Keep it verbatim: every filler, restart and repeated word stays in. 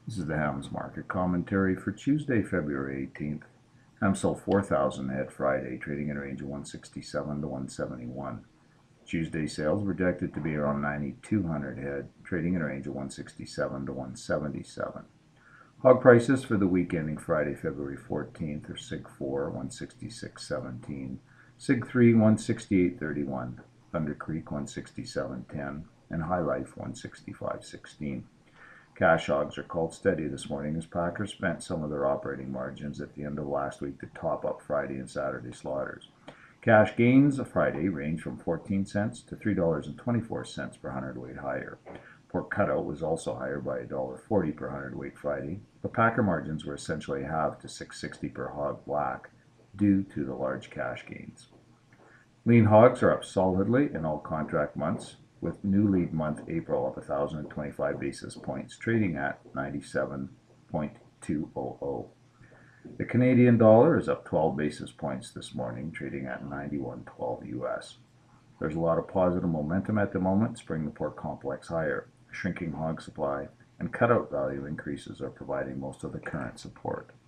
This is the Hams Market Commentary for Tuesday, February eighteenth. Hams sold four thousand head Friday, trading in a range of one sixty-seven to one seventy-one. Tuesday sales projected to be around ninety-two hundred head, trading in a range of one sixty-seven to one seventy-seven. Hog prices for the week ending Friday, February fourteenth are Sig four, one sixty-six seventeen, Sig three, one sixty-eight thirty-one, Thunder Creek, one sixty-seven ten, and High Life, one sixty-five sixteen. Cash hogs are called steady this morning as packers spent some of their operating margins at the end of last week to top up Friday and Saturday slaughters. Cash gains of Friday range from fourteen cents to three dollars and twenty-four cents per hundredweight higher. Pork cutout was also higher by one dollar forty per hundredweight Friday, but packer margins were essentially halved to six sixty per hog black due to the large cash gains. Lean hogs are up solidly in all contract months, with new lead month April up one thousand twenty-five basis points, trading at ninety-seven point two hundred. The Canadian dollar is up twelve basis points this morning, trading at ninety-one twelve U S. There's a lot of positive momentum at the moment, spring the pork complex higher. A shrinking hog supply and cutout value increases are providing most of the current support.